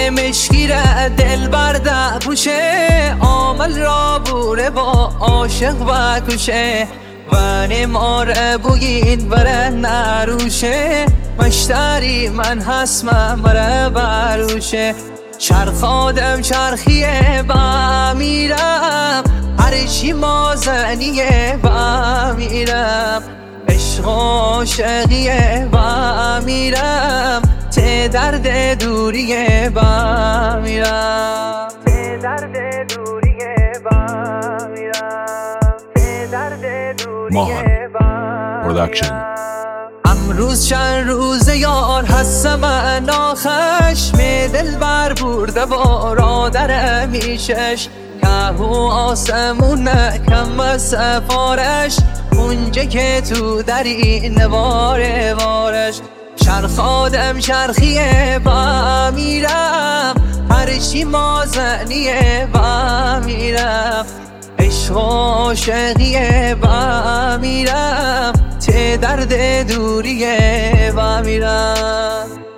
مشکیره دل برده پوشه عامل را بوره با عاشق و کشه و نماره بوین بره نروشه مشتری من هستم مره بروشه چرخادم چرخیه با میرم هر چی مازنیه با میرم عشق و عاشقیه با میرم ته درد دوریه با میرم ته درد دوریه با میرم ته درد دوریه با پروداکشن. امروز چند روزه یار هستم ناخشم دل بر برده برادر میشش یهو آسمون کم از سفارش اونجا که تو دری نواره وارش چرخادم چرخیه با میرم هر چی مازنیه با میرم عشق و عاشقیه با میرم ته درد دوریه با میرم